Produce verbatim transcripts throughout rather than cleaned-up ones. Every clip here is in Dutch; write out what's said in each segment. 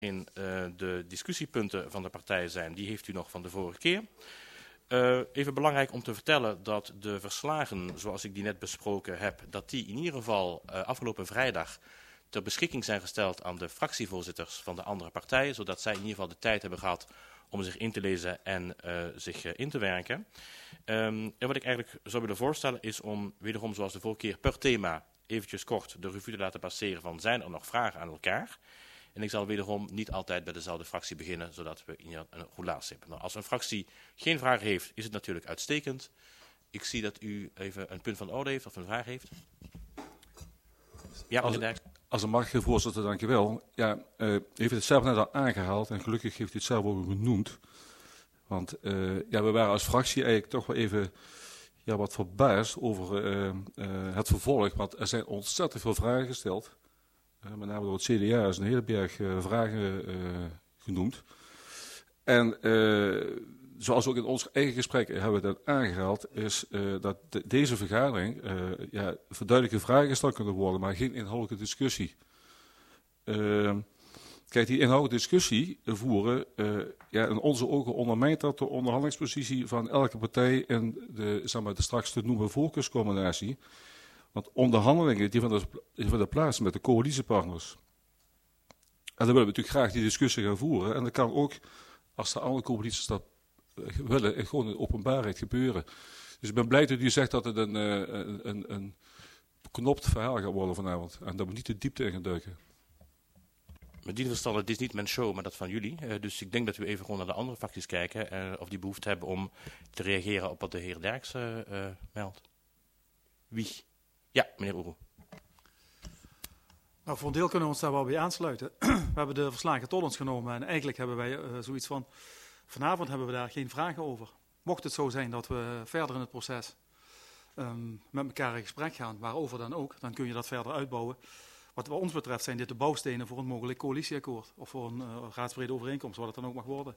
in uh, de discussiepunten van de partijen zijn, die heeft u nog van de vorige keer. Uh, even belangrijk om te vertellen dat de verslagen, zoals ik die net besproken heb, dat die in ieder geval uh, afgelopen vrijdag ter beschikking zijn gesteld aan de fractievoorzitters van de andere partijen, zodat zij in ieder geval de tijd hebben gehad om zich in te lezen en uh, zich uh, in te werken. Um, en wat ik eigenlijk zou willen voorstellen is om wederom zoals de vorige keer per thema eventjes kort de revue te laten passeren van zijn er nog vragen aan elkaar. En ik zal wederom niet altijd bij dezelfde fractie beginnen, zodat we hier een roulatie hebben. Nou, als een fractie geen vragen heeft, is het natuurlijk uitstekend. Ik zie dat u even een punt van orde heeft of een vraag heeft. Ja, meneer Derks. Als een mag, voorzitter, dank u wel. Ja, uh, u heeft het zelf net al aangehaald en gelukkig heeft u het zelf ook genoemd. Want uh, ja, we waren als fractie eigenlijk toch wel even ja, wat verbaasd over uh, uh, het vervolg. Want er zijn ontzettend veel vragen gesteld. Uh, met name door het C D A is een hele berg uh, vragen uh, genoemd. En uh, zoals ook in ons eigen gesprek hebben we dat aangehaald, is uh, dat de, deze vergadering uh, ja, verduidelijke vragen gesteld kunnen worden, maar geen inhoudelijke discussie. Uh, kijk, die inhoudelijke discussie voeren, uh, ja, in onze ogen ondermijnt dat de onderhandelingspositie van elke partij in de, zeg maar, de straks te noemen voorkeurscombinatie. Want onderhandelingen die vinden de plaats met de coalitiepartners. En dan willen we natuurlijk graag die discussie gaan voeren. En dat kan ook, als de andere coalities dat willen, gewoon in openbaarheid gebeuren. Dus ik ben blij dat u zegt dat het een, een, een, een beknopt verhaal gaat worden vanavond. En dat we niet de diepte in gaan duiken. Met die verstand, het is niet mijn show, maar dat van jullie. Uh, dus ik denk dat we even gewoon naar de andere fracties kijken. Uh, of die behoefte hebben om te reageren op wat de heer Derks uh, uh, meldt. Wie? Ja, meneer Oeroe. Nou, voor een deel kunnen we ons daar wel bij aansluiten. We hebben de verslagen tot ons genomen en eigenlijk hebben wij uh, zoiets van, vanavond hebben we daar geen vragen over. Mocht het zo zijn dat we verder in het proces um, met elkaar in gesprek gaan, waarover dan ook, dan kun je dat verder uitbouwen. Wat, wat ons betreft zijn dit de bouwstenen voor een mogelijk coalitieakkoord of voor een uh, raadsbrede overeenkomst, wat het dan ook mag worden.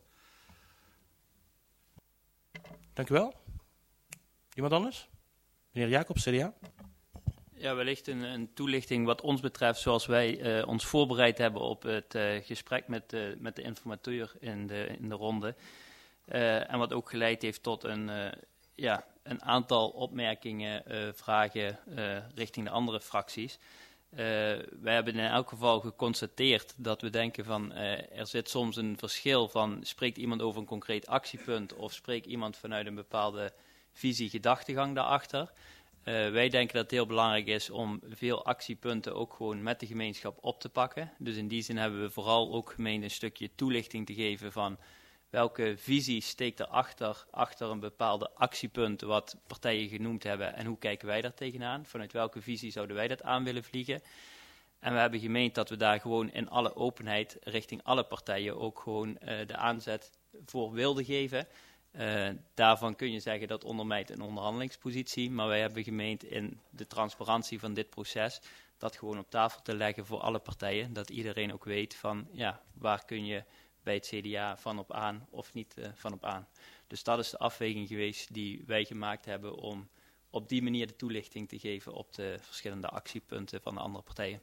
Dank u wel. Iemand anders? Meneer Jacobs, C D A. Ja, wellicht een, een toelichting wat ons betreft, zoals wij uh, ons voorbereid hebben op het uh, gesprek met, uh, met de informateur in de, in de ronde. Uh, en wat ook geleid heeft tot een, uh, ja, een aantal opmerkingen, uh, vragen uh, richting de andere fracties. Uh, wij hebben in elk geval geconstateerd dat we denken van uh, er zit soms een verschil van spreekt iemand over een concreet actiepunt of spreekt iemand vanuit een bepaalde visie, gedachtegang daarachter. Uh, wij denken dat het heel belangrijk is om veel actiepunten ook gewoon met de gemeenschap op te pakken. Dus in die zin hebben we vooral ook gemeend een stukje toelichting te geven van welke visie steekt erachter, achter een bepaalde actiepunt wat partijen genoemd hebben en hoe kijken wij daar tegenaan? Vanuit welke visie zouden wij dat aan willen vliegen? En we hebben gemeend dat we daar gewoon in alle openheid richting alle partijen ook gewoon uh, de aanzet voor wilden geven. Uh, daarvan kun je zeggen dat ondermijnt een onderhandelingspositie, maar wij hebben gemeend in de transparantie van dit proces dat gewoon op tafel te leggen voor alle partijen, dat iedereen ook weet van ja, waar kun je bij het C D A van op aan of niet uh, van op aan. Dus dat is de afweging geweest die wij gemaakt hebben om op die manier de toelichting te geven op de verschillende actiepunten van de andere partijen.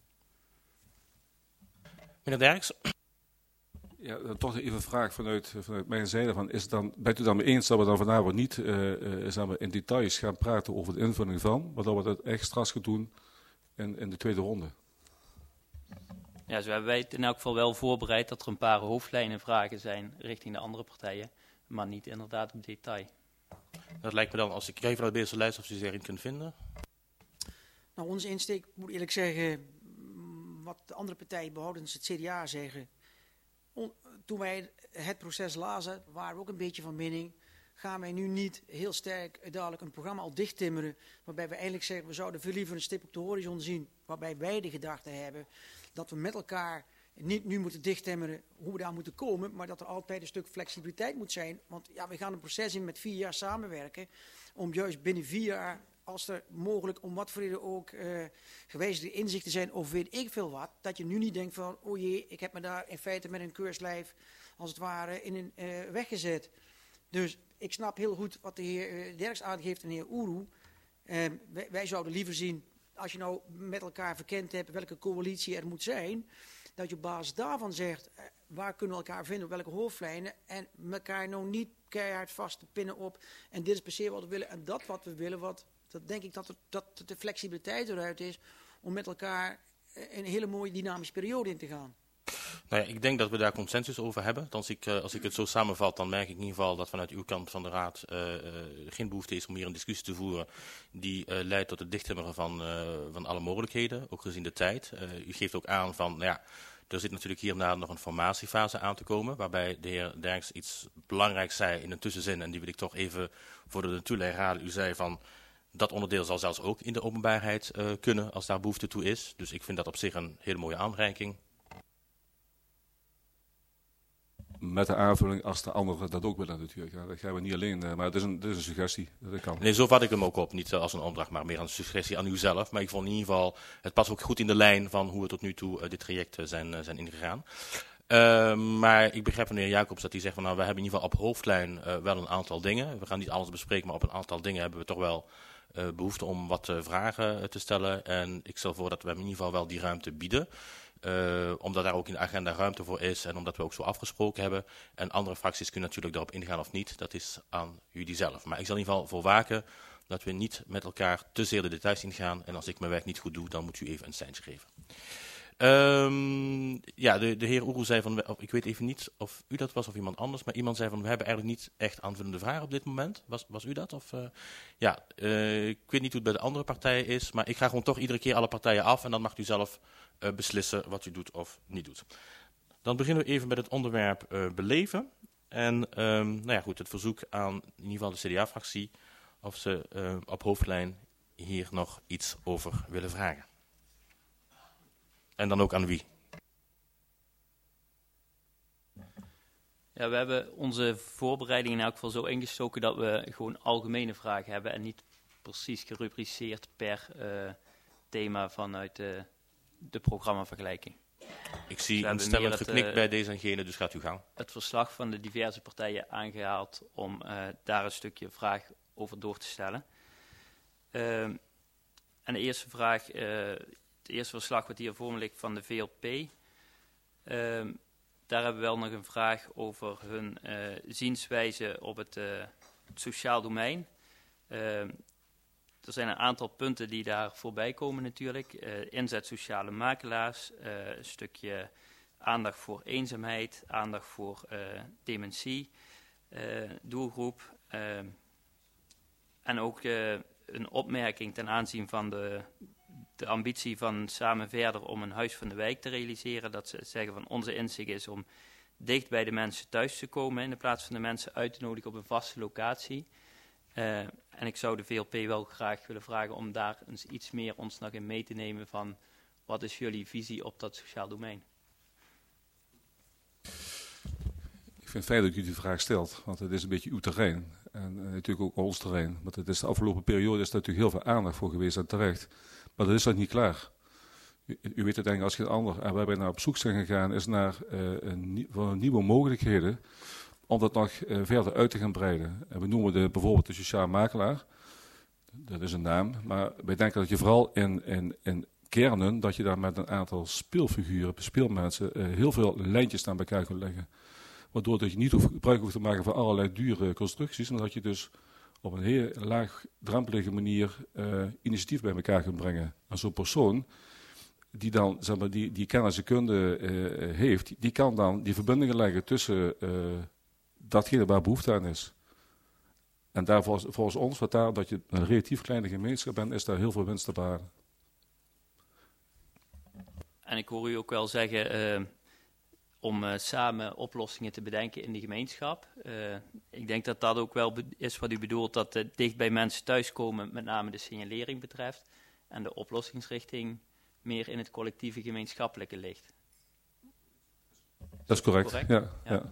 Meneer Derks. Ja, toch even een vraag vanuit, vanuit mijn zijde. Van, is het dan, bent u dan mee eens dat we dan vanavond niet uh, uh, zeg maar in details gaan praten over de invulling van, maar dat we dat extra's gaan doen in, in de tweede ronde? Ja, zo hebben wij het in elk geval wel voorbereid dat er een paar hoofdlijnen vragen zijn richting de andere partijen, maar niet inderdaad op detail. Dat lijkt me dan, als ik even naar de eerste lijst of u zich erin kunt vinden. Nou, onze insteek, moet eerlijk zeggen, wat de andere partijen behoudens het C D A zeggen. On, toen wij het proces lazen, waren we ook een beetje van mening, gaan wij nu niet heel sterk dadelijk een programma al dichttimmeren, waarbij we eigenlijk zeggen, we zouden veel liever een stip op de horizon zien, waarbij wij de gedachte hebben dat we met elkaar niet nu moeten dichttimmeren hoe we daar moeten komen, maar dat er altijd een stuk flexibiliteit moet zijn. Want ja, we gaan een proces in met vier jaar samenwerken, om juist binnen vier jaar, als er mogelijk om wat voor reden ook uh, gewijzigde inzichten zijn of weet ik veel wat, dat je nu niet denkt van, oh jee, ik heb me daar in feite met een keurslijf als het ware in een uh, weggezet. Dus ik snap heel goed wat de heer uh, Derks aangeeft en de heer Oeroe. Uh, wij, wij zouden liever zien, als je nou met elkaar verkend hebt welke coalitie er moet zijn, dat je op basis daarvan zegt, uh, waar kunnen we elkaar vinden, op welke hoofdlijnen, en elkaar nou niet keihard vast te pinnen op, en dit is per se wat we willen, en dat wat we willen, wat, dat denk ik dat, er, dat de flexibiliteit eruit is, om met elkaar een hele mooie dynamische periode in te gaan. Nou ja, ik denk dat we daar consensus over hebben. Als ik, uh, als ik het zo samenvat, dan merk ik in ieder geval dat vanuit uw kant van de Raad uh, uh, geen behoefte is om hier een discussie te voeren die uh, leidt tot het dichttimmeren van, uh, van alle mogelijkheden, ook gezien de tijd. Uh, u geeft ook aan van, nou ja, er zit natuurlijk hierna nog een formatiefase aan te komen, waarbij de heer Derks iets belangrijks zei in een tussenzin, en die wil ik toch even voor de naartoe raden. U zei van, dat onderdeel zal zelfs ook in de openbaarheid uh, kunnen als daar behoefte toe is. Dus ik vind dat op zich een hele mooie aanreiking. Met de aanvulling als de anderen dat ook willen natuurlijk. Ja, dat gaan we niet alleen, uh, maar het is een, het is een suggestie. Dat kan. Nee, zo vat ik hem ook op. Niet uh, als een opdracht, maar meer een suggestie aan u zelf. Maar ik vond in ieder geval, het past ook goed in de lijn van hoe we tot nu toe uh, dit traject uh, zijn, uh, zijn ingegaan. Uh, maar ik begrijp van de heer Jacobs dat hij zegt van, nou, we hebben in ieder geval op hoofdlijn uh, wel een aantal dingen. We gaan niet alles bespreken, maar op een aantal dingen hebben we toch wel uh, behoefte om wat uh, vragen uh, te stellen. En ik stel voor dat we hem in ieder geval wel die ruimte bieden. Uh, omdat daar ook in de agenda ruimte voor is en omdat we ook zo afgesproken hebben. En andere fracties kunnen natuurlijk daarop ingaan of niet. Dat is aan jullie zelf. Maar ik zal in ieder geval voor waken dat we niet met elkaar te zeer de details ingaan. En als ik mijn werk niet goed doe, dan moet u even een seintje geven. Um, ja, de, de heer Oeroe zei van, ik weet even niet of u dat was of iemand anders, maar iemand zei van, we hebben eigenlijk niet echt aanvullende vragen op dit moment. Was, was u dat? Of, uh, ja, uh, ik weet niet hoe het bij de andere partijen is, maar ik ga gewoon toch iedere keer alle partijen af en dan mag u zelf uh, beslissen wat u doet of niet doet. Dan beginnen we even met het onderwerp uh, beleven. En um, nou ja, goed, het verzoek aan in ieder geval de C D A-fractie of ze uh, op hoofdlijn hier nog iets over willen vragen. En dan ook aan wie? Ja, we hebben onze voorbereiding in elk geval zo ingestoken dat we gewoon algemene vragen hebben en niet precies gerubriceerd per uh, thema vanuit uh, de programmavergelijking. Ik zie dus een stellend geknik uh, bij deze en gene, dus gaat u gaan. Het verslag van de diverse partijen aangehaald om uh, daar een stukje vraag over door te stellen. Uh, en de eerste vraag... Uh, Het eerste verslag wat hier voor me ligt van de V L P. Uh, daar hebben we wel nog een vraag over hun uh, zienswijze op het, uh, het sociaal domein. Uh, er zijn een aantal punten die daar voorbij komen natuurlijk. Uh, inzet sociale makelaars, uh, een stukje aandacht voor eenzaamheid, aandacht voor uh, dementie, uh, doelgroep. Uh, en ook uh, een opmerking ten aanzien van de... de ambitie van Samen Verder om een huis van de wijk te realiseren. Dat ze zeggen van onze inzicht is om dicht bij de mensen thuis te komen in de plaats van de mensen uit te nodigen op een vaste locatie. Uh, en ik zou de V L P wel graag willen vragen om daar eens iets meer ons nog in mee te nemen van wat is jullie visie op dat sociaal domein? Ik vind het fijn dat u die vraag stelt, want het is een beetje uw terrein. En uh, natuurlijk ook ons terrein. Want het is de afgelopen periode is er natuurlijk heel veel aandacht voor geweest en terecht. Maar dat is nog niet klaar. U, u weet het denk ik als geen ander. En waar wij naar op zoek zijn gegaan is naar uh, een, voor nieuwe mogelijkheden om dat nog uh, verder uit te gaan breiden. En we noemen de, bijvoorbeeld de sociaal makelaar. Dat is een naam. Maar wij denken dat je vooral in, in, in kernen, dat je daar met een aantal speelfiguren, speelmensen, uh, heel veel lijntjes aan elkaar kunt leggen. Waardoor dat je niet hoeft, gebruik hoeft te maken van allerlei dure constructies. Maar dat je dus op een heel laagdrempelige manier uh, initiatief bij elkaar kunt brengen. En zo'n persoon die dan zeg maar, die, die kennis en kunde uh, heeft, die kan dan die verbindingen leggen tussen uh, datgene waar behoefte aan is. En daar volgens, volgens ons, wat daar, dat je een relatief kleine gemeenschap bent, is daar heel veel winst te behalen. En ik hoor u ook wel zeggen... Uh, om uh, samen oplossingen te bedenken in de gemeenschap. Uh, ik denk dat dat ook wel is wat u bedoelt, dat uh, dicht bij mensen thuiskomen, met name de signalering betreft, en de oplossingsrichting meer in het collectieve gemeenschappelijke ligt. Dat is correct, correct? Ja, ja. ja.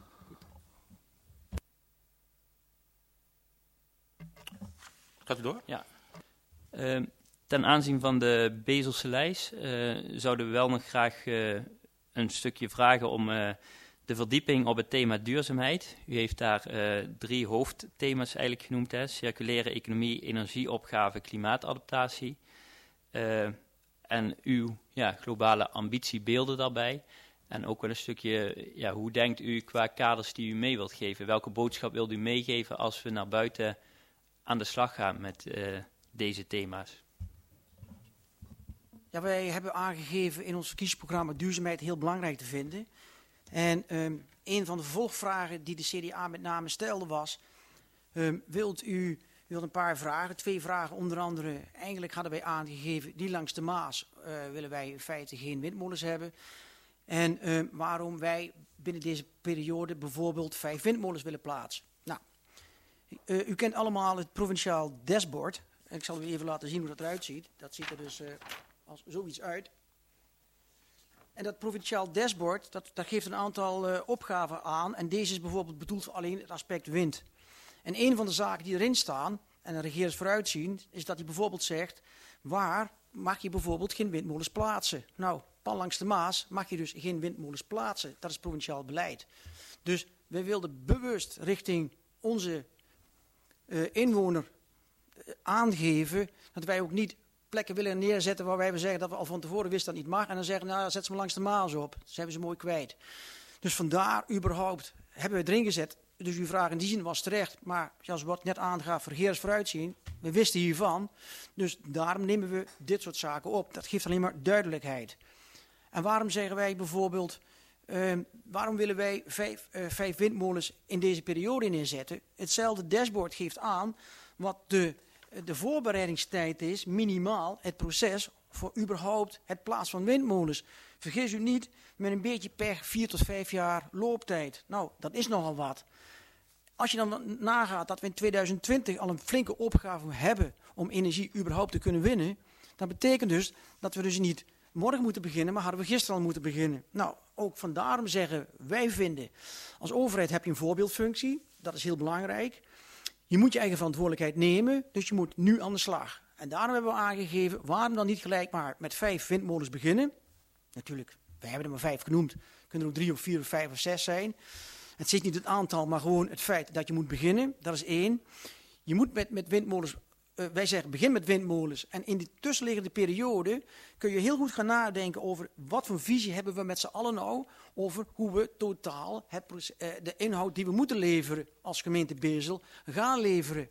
Gaat u door? Ja. Uh, ten aanzien van de Bezelse lijst uh, zouden we wel nog graag... Uh, een stukje vragen om uh, de verdieping op het thema duurzaamheid. U heeft daar uh, drie hoofdthema's eigenlijk genoemd. Hè? Circulaire economie, energieopgave, klimaatadaptatie. Uh, en uw ja, globale ambitiebeelden daarbij. En ook wel een stukje, ja, hoe denkt u qua kaders die u mee wilt geven? Welke boodschap wilt u meegeven als we naar buiten aan de slag gaan met uh, deze thema's? Ja, wij hebben aangegeven in ons verkiezingsprogramma duurzaamheid heel belangrijk te vinden. En um, een van de vervolgvragen die de C D A met name stelde was, um, wilt u, u wilt een paar vragen, twee vragen onder andere, eigenlijk hadden wij aangegeven, die langs de Maas uh, willen wij in feite geen windmolens hebben. En uh, waarom wij binnen deze periode bijvoorbeeld vijf windmolens willen plaatsen. Nou, uh, u kent allemaal het provinciaal dashboard. En ik zal u even laten zien hoe dat eruit ziet. Dat ziet er dus uh, als zoiets uit. En dat provinciaal dashboard, dat, dat geeft een aantal uh, opgaven aan. En deze is bijvoorbeeld bedoeld voor alleen het aspect wind. En een van de zaken die erin staan, en de regering vooruitzien, is dat hij bijvoorbeeld zegt, waar mag je bijvoorbeeld geen windmolens plaatsen? Nou, pal langs de Maas mag je dus geen windmolens plaatsen. Dat is provinciaal beleid. Dus wij wilden bewust richting onze uh, inwoner uh, aangeven dat wij ook niet plekken willen neerzetten waar wij zeggen dat we al van tevoren wisten dat niet mag. En dan zeggen, nou, zet ze maar langs de Maas op. Dat hebben ze mooi kwijt. Dus vandaar überhaupt hebben we erin gezet. Dus uw vraag in die zin was terecht. Maar zoals wat net aangaf, regeerders vooruitzien. We wisten hiervan. Dus daarom nemen we dit soort zaken op. Dat geeft alleen maar duidelijkheid. En waarom zeggen wij bijvoorbeeld, uh, waarom willen wij vijf, uh, vijf windmolens in deze periode neerzetten? Hetzelfde dashboard geeft aan wat de, de voorbereidingstijd is, minimaal het proces voor überhaupt het plaatsen van windmolens. Vergis u niet, met een beetje pech, vier tot vijf jaar looptijd. Nou, dat is nogal wat. Als je dan nagaat dat we in tweeduizend twintig al een flinke opgave hebben om energie überhaupt te kunnen winnen, dat betekent dus dat we dus niet morgen moeten beginnen, maar hadden we gisteren al moeten beginnen. Nou, ook vandaarom zeggen wij vinden, als overheid heb je een voorbeeldfunctie, dat is heel belangrijk. Je moet je eigen verantwoordelijkheid nemen, dus je moet nu aan de slag. En daarom hebben we aangegeven, waarom dan niet gelijk maar met vijf windmolens beginnen? Natuurlijk, wij hebben er maar vijf genoemd. Kunnen er ook drie of vier of vijf of zes zijn. Het zit niet het aantal, maar gewoon het feit dat je moet beginnen. Dat is één. Je moet met, met windmolens, uh, wij zeggen begin met windmolens. En in die tussenliggende periode kun je heel goed gaan nadenken over wat voor visie hebben we met z'n allen nou. Over hoe we totaal het, uh, de inhoud die we moeten leveren als gemeente Bezel gaan leveren.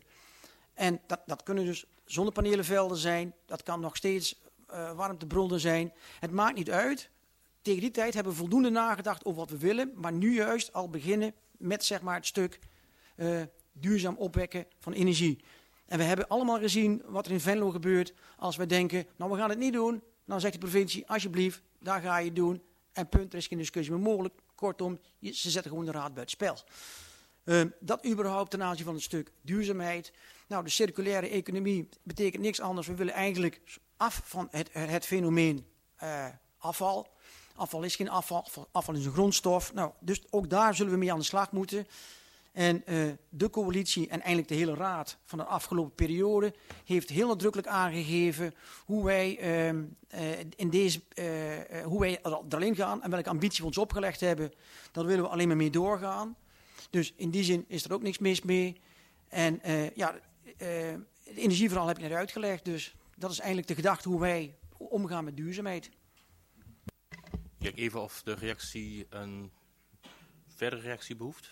En dat, dat kunnen dus zonnepanelenvelden zijn. Dat kan nog steeds uh, warmtebronnen zijn. Het maakt niet uit. Tegen die tijd hebben we voldoende nagedacht over wat we willen, maar nu juist al beginnen met zeg maar, het stuk uh, duurzaam opwekken van energie. En we hebben allemaal gezien wat er in Venlo gebeurt als we denken, nou we gaan het niet doen. Dan zegt de provincie, alsjeblieft, daar ga je het doen. En punt, er is geen discussie meer mogelijk. Kortom, je, ze zetten gewoon de raad buitenspel. Uh, dat überhaupt ten aanzien van het stuk duurzaamheid. Nou, de circulaire economie betekent niks anders. We willen eigenlijk af van het, het fenomeen uh, afval. Afval is geen afval, afval is een grondstof. Nou, dus ook daar zullen we mee aan de slag moeten. En uh, de coalitie en eigenlijk de hele raad van de afgelopen periode heeft heel nadrukkelijk aangegeven hoe wij, uh, uh, in deze, uh, uh, hoe wij er, erin gaan en welke ambitie we ons opgelegd hebben. Daar willen we alleen maar mee doorgaan. Dus in die zin is er ook niks mis mee. En uh, ja, uh, het energieverhaal heb ik net uitgelegd. Dus dat is eigenlijk de gedachte hoe wij omgaan met duurzaamheid. Kijk even of de reactie een verdere reactie behoeft.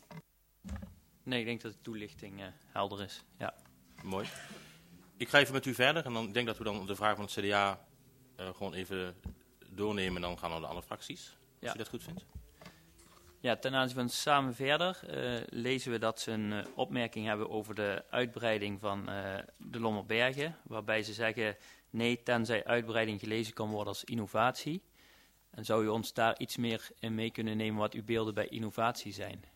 Nee, ik denk dat de toelichting uh, helder is. Ja. Mooi. Ik ga even met u verder en dan denk dat we dan de vraag van het C D A uh, gewoon even doornemen en dan gaan we naar de andere fracties. Als Ja. u dat goed vindt. Ja, ten aanzien van Samen Verder uh, lezen we dat ze een uh, opmerking hebben over de uitbreiding van uh, de Lommerbergen. Waarbij ze zeggen, nee, tenzij uitbreiding gelezen kan worden als innovatie. En zou u ons daar iets meer in mee kunnen nemen wat uw beelden bij innovatie zijn?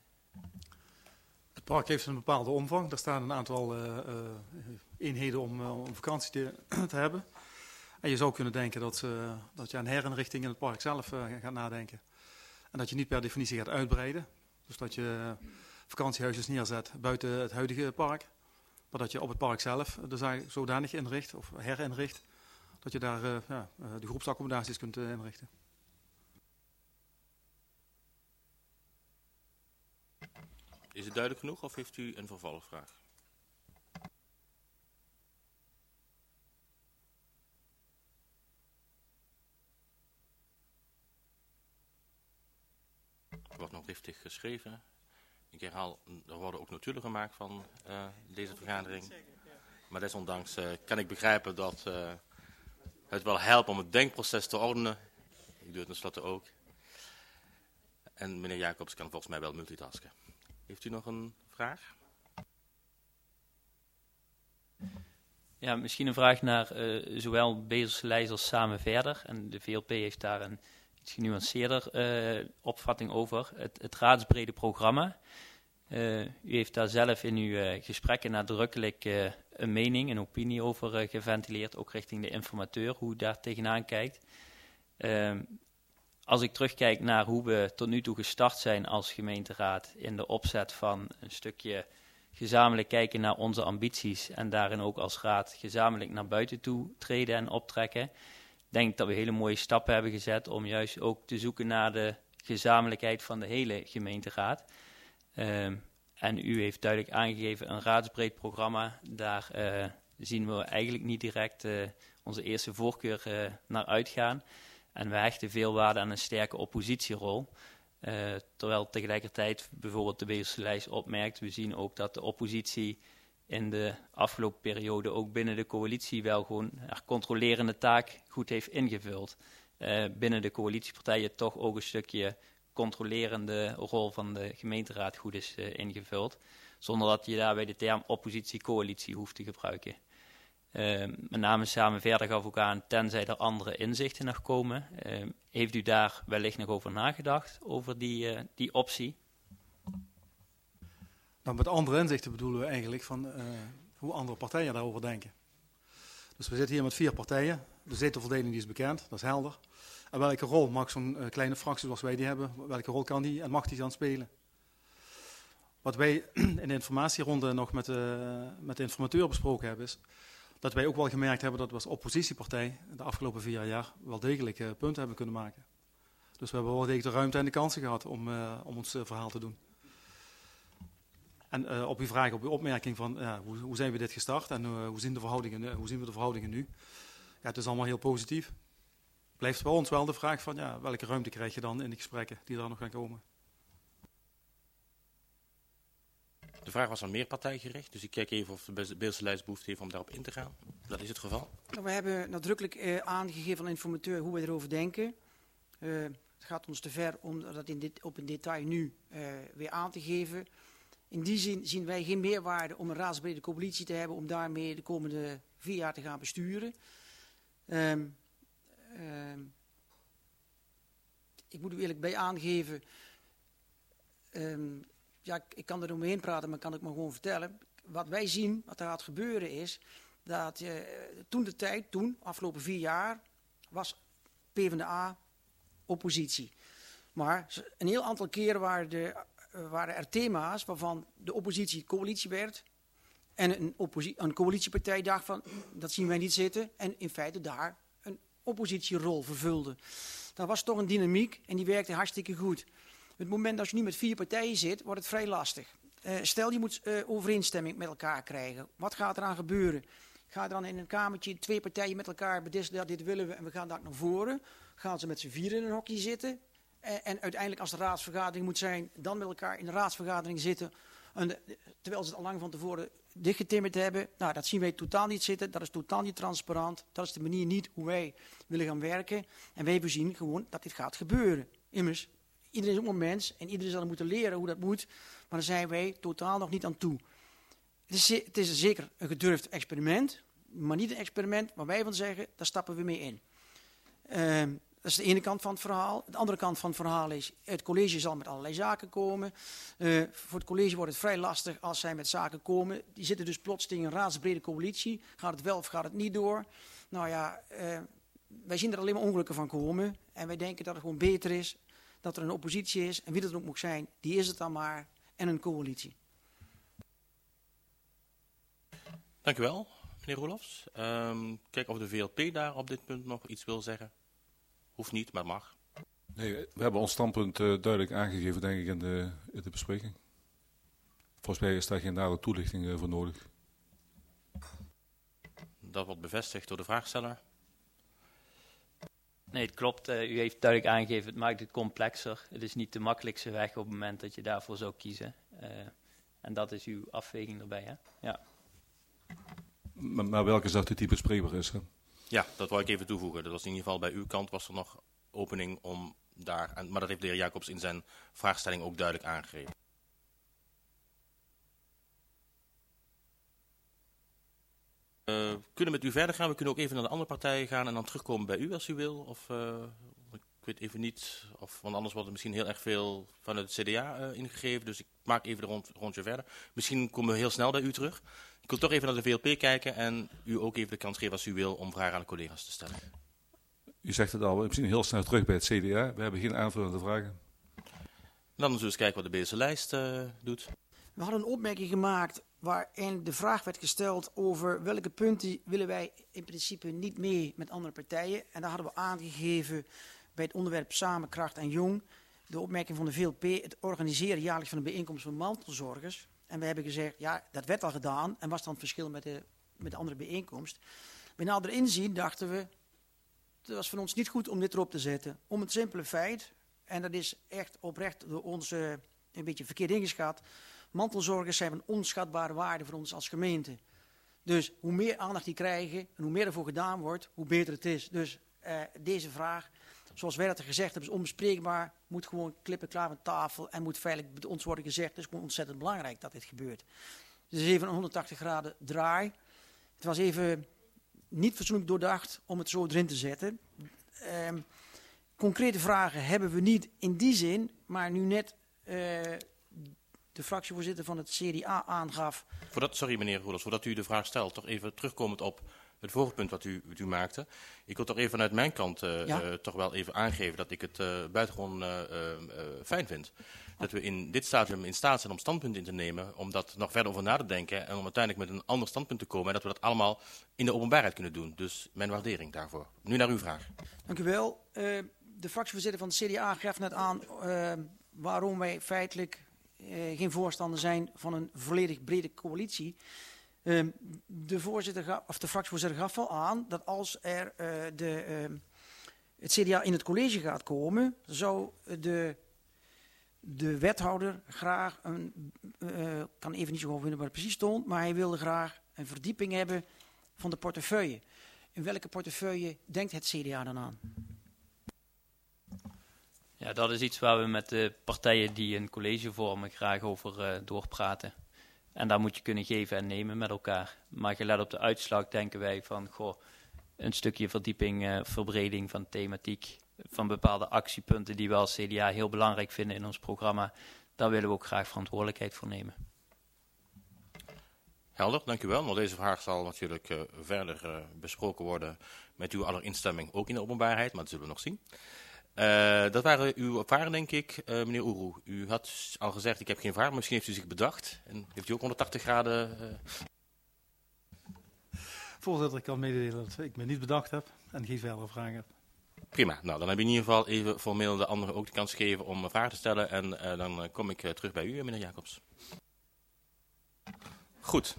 Het park heeft een bepaalde omvang. Er staan een aantal uh, uh, eenheden om, uh, om vakantie te, te hebben. En je zou kunnen denken dat, uh, dat je aan herinrichting in het park zelf uh, gaat nadenken. En dat je niet per definitie gaat uitbreiden. Dus dat je vakantiehuisjes neerzet buiten het huidige park. Maar dat je op het park zelf de zaak zodanig inricht of herinricht. Dat je daar uh, ja, uh, de groepsaccommodaties kunt uh, inrichten. Is het duidelijk genoeg of heeft u een vervolgvraag? driftig geschreven. Ik herhaal, er worden ook notulen gemaakt van uh, deze vergadering. Maar desondanks uh, kan ik begrijpen dat uh, het wel helpt om het denkproces te ordenen. Ik doe het tenslotte ook. En meneer Jacobs kan volgens mij wel multitasken. Heeft u nog een vraag? Ja, misschien een vraag naar uh, zowel Bezerslijst als Samen Verder. En de V L P heeft daar een iets genuanceerder uh, opvatting over. Het, het raadsbrede programma. Uh, u heeft daar zelf in uw uh, gesprekken nadrukkelijk uh, een mening, een opinie over uh, geventileerd. Ook richting de informateur, hoe u daar tegenaan kijkt. Uh, als ik terugkijk naar hoe we tot nu toe gestart zijn als gemeenteraad in de opzet van een stukje gezamenlijk kijken naar onze ambities en daarin ook als raad gezamenlijk naar buiten toe treden en optrekken. Ik denk dat we hele mooie stappen hebben gezet om juist ook te zoeken naar de gezamenlijkheid van de hele gemeenteraad. Uh, en u heeft duidelijk aangegeven een raadsbreed programma. Daar uh, zien we eigenlijk niet direct uh, onze eerste voorkeur uh, naar uitgaan. En we hechten veel waarde aan een sterke oppositierol. Uh, terwijl tegelijkertijd bijvoorbeeld de Bezerslijst opmerkt, we zien ook dat de oppositie in de afgelopen periode ook binnen de coalitie wel gewoon haar controlerende taak goed heeft ingevuld. Uh, binnen de coalitiepartijen toch ook een stukje controlerende rol van de gemeenteraad goed is uh, ingevuld. Zonder dat je daarbij de term oppositie-coalitie hoeft te gebruiken. Uh, met name Samen Verder gaf ook aan, tenzij er andere inzichten nog komen. Uh, heeft u daar wellicht nog over nagedacht, over die, uh, die optie? Nou, met andere inzichten bedoelen we eigenlijk van uh, hoe andere partijen daarover denken. Dus we zitten hier met vier partijen. De zetelverdeling die is bekend, dat is helder. En welke rol mag zo'n uh, kleine fractie zoals wij die hebben, welke rol kan die en mag die dan spelen? Wat wij in de informatieronde nog met, uh, met de informateur besproken hebben is dat wij ook wel gemerkt hebben dat we als oppositiepartij de afgelopen vier jaar wel degelijk uh, punten hebben kunnen maken. Dus we hebben wel degelijk de ruimte en de kansen gehad om, uh, om ons uh, verhaal te doen. En uh, op uw vraag, op uw opmerking van uh, hoe, hoe zijn we dit gestart en uh, hoe, zien de verhoudingen, uh, hoe zien we de verhoudingen nu? Ja, het is allemaal heel positief. Blijft bij ons wel de vraag van ja, welke ruimte krijg je dan in de gesprekken die daar nog gaan komen? De vraag was aan meer partijgericht, dus ik kijk even of de Bezerslijst behoefte heeft om daarop in te gaan. Dat is het geval. We hebben nadrukkelijk uh, aangegeven aan de informateur hoe we erover denken. Uh, het gaat ons te ver om dat in dit, op een detail nu uh, weer aan te geven. In die zin zien wij geen meerwaarde om een raadsbrede coalitie te hebben om daarmee de komende vier jaar te gaan besturen. Um, um, ik moet u eerlijk bij aangeven, um, ja, ik kan er omheen praten, maar kan ik maar gewoon vertellen. Wat wij zien, wat er gaat gebeuren is, dat uh, toen de tijd, toen, afgelopen vier jaar, was PvdA oppositie. Maar een heel aantal keren waren, de, uh, waren er thema's waarvan de oppositie coalitie werd. En een, een coalitiepartij dacht van, dat zien wij niet zitten. En in feite daar een oppositierol vervulde. Dat was toch een dynamiek en die werkte hartstikke goed. Op het moment dat je nu met vier partijen zit, wordt het vrij lastig. Uh, stel je moet uh, overeenstemming met elkaar krijgen. Wat gaat er aan gebeuren? Ga je dan in een kamertje twee partijen met elkaar bedisselen, dit willen we en we gaan daar naar voren. Gaan ze met z'n vier in een hokje zitten. Uh, en uiteindelijk als de raadsvergadering moet zijn, dan met elkaar in de raadsvergadering zitten. En de, terwijl ze het al lang van tevoren dichtgetimmerd hebben. Nou, dat zien wij totaal niet zitten. Dat is totaal niet transparant. Dat is de manier niet hoe wij willen gaan werken. En wij voorzien gewoon dat dit gaat gebeuren. Immers, iedereen is ook een mens en iedereen zal moeten leren hoe dat moet. Maar daar zijn wij totaal nog niet aan toe. Het is, het is zeker een gedurfd experiment. Maar niet een experiment waar wij van zeggen, daar stappen we mee in. Uh, dat is de ene kant van het verhaal. De andere kant van het verhaal is, het college zal met allerlei zaken komen. Uh, voor het college wordt het vrij lastig als zij met zaken komen. Die zitten dus plotseling in een raadsbrede coalitie. Gaat het wel of gaat het niet door? Nou ja, uh, wij zien er alleen maar ongelukken van komen. En wij denken dat het gewoon beter is dat er een oppositie is. En wie dat ook moet zijn, die is het dan maar. En een coalitie. Dank u wel, meneer Roelofs. Um, kijk of de V L P daar op dit punt nog iets wil zeggen. Hoeft niet, maar mag. Nee, we hebben ons standpunt uh, duidelijk aangegeven, denk ik, in de, in de bespreking. Volgens mij is daar geen nadere toelichting uh, voor nodig. Dat wordt bevestigd door de vraagsteller. Nee, het klopt. Uh, u heeft duidelijk aangegeven, het maakt het complexer. Het is niet de makkelijkste weg op het moment dat je daarvoor zou kiezen. Uh, en dat is uw afweging erbij, hè? Ja. Maar, maar welke is dat de die bespreekbaar is? Hè? Ja, dat wou ik even toevoegen. Dat was in ieder geval bij uw kant was er nog opening om daar... Maar dat heeft de heer Jacobs in zijn vraagstelling ook duidelijk aangegeven. Uh, we kunnen met u verder gaan. We kunnen ook even naar de andere partijen gaan en dan terugkomen bij u als u wil. Of uh, ik weet even niet, of, want anders wordt er misschien heel erg veel vanuit het C D A uh, ingegeven. Dus ik maak even de rond, rondje verder. Misschien komen we heel snel bij u terug. Ik wil toch even naar de V L P kijken en u ook even de kans geven als u wil om vragen aan de collega's te stellen. U zegt het al, misschien heel snel terug bij het C D A. We hebben geen aanvullende vragen. Dan zullen we eens kijken wat de Beelse lijst uh, doet. We hadden een opmerking gemaakt waarin de vraag werd gesteld over welke punten willen wij in principe niet mee met andere partijen. En daar hadden we aangegeven bij het onderwerp Samen, Kracht en Jong. De opmerking van de V L P, het organiseren jaarlijks van een bijeenkomst van mantelzorgers. En we hebben gezegd, ja, dat werd al gedaan en was dan het verschil met de, met de andere bijeenkomst. Bij nader inzien dachten we, het was van ons niet goed om dit erop te zetten. Om het simpele feit, en dat is echt oprecht door ons uh, een beetje verkeerd ingeschat. Mantelzorgers zijn van onschatbare waarde voor ons als gemeente. Dus hoe meer aandacht die krijgen en hoe meer ervoor gedaan wordt, hoe beter het is. Dus uh, deze vraag, zoals wij dat gezegd hebben, is onbespreekbaar. Moet gewoon klippen klaar van tafel en moet veilig bij ons worden gezegd. Het is gewoon ontzettend belangrijk dat dit gebeurt. Het is even een honderdtachtig graden draai. Het was even niet fatsoenlijk doordacht om het zo erin te zetten. Um, concrete vragen hebben we niet in die zin, maar nu net... Uh, de fractievoorzitter van het C D A aangaf. Voordat, sorry meneer Roelers, voordat u de vraag stelt, toch even terugkomend op het vorige punt wat u, wat u maakte. Ik wil toch even vanuit mijn kant uh, ja? uh, toch wel even aangeven dat ik het uh, buitengewoon uh, uh, fijn vind. Dat we in dit stadium in staat zijn om standpunten in te nemen, om dat nog verder over na te denken en om uiteindelijk met een ander standpunt te komen en dat we dat allemaal in de openbaarheid kunnen doen. Dus mijn waardering daarvoor. Nu naar uw vraag. Dank u wel. Uh, de fractievoorzitter van het C D A gaf net aan uh, waarom wij feitelijk... Uh, geen voorstander zijn van een volledig brede coalitie. Uh, de, voorzitter ga, of de fractievoorzitter gaf al aan dat als er uh, de, uh, het C D A in het college gaat komen, zou de, de wethouder graag, een, uh, kan even niet zo goed vinden waar het precies stond, maar hij wilde graag een verdieping hebben van de portefeuille. In welke portefeuille denkt het C D A dan aan? Ja, dat is iets waar we met de partijen die een college vormen graag over uh, doorpraten. En daar moet je kunnen geven en nemen met elkaar. Maar gelet op de uitslag denken wij van, goh, een stukje verdieping, uh, verbreding van thematiek, van bepaalde actiepunten die we als C D A heel belangrijk vinden in ons programma. Daar willen we ook graag verantwoordelijkheid voor nemen. Helder, dank u wel. Maar deze vraag zal natuurlijk uh, verder uh, besproken worden met uw aller instemming, ook in de openbaarheid, maar dat zullen we nog zien. Uh, dat waren uw vragen, denk ik. Uh, meneer Oeroe, u had al gezegd, ik heb geen vraag, maar misschien heeft u zich bedacht. En heeft u ook honderdtachtig graden... Uh... Voorzitter, ik kan mededelen dat ik me niet bedacht heb en geen verdere vragen heb. Prima, nou dan heb je in ieder geval even formeel de anderen ook de kans gegeven om een vraag te stellen. En uh, dan uh, kom ik uh, terug bij u, meneer Jacobs. Goed.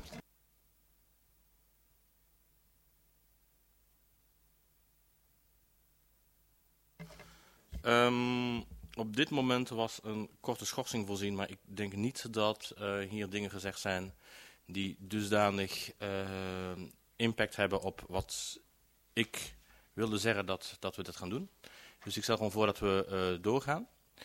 Um, op dit moment was een korte schorsing voorzien, maar ik denk niet dat uh, hier dingen gezegd zijn die dusdanig uh, impact hebben op wat ik wilde zeggen dat, dat we dat gaan doen. Dus ik stel gewoon voor dat we uh, doorgaan.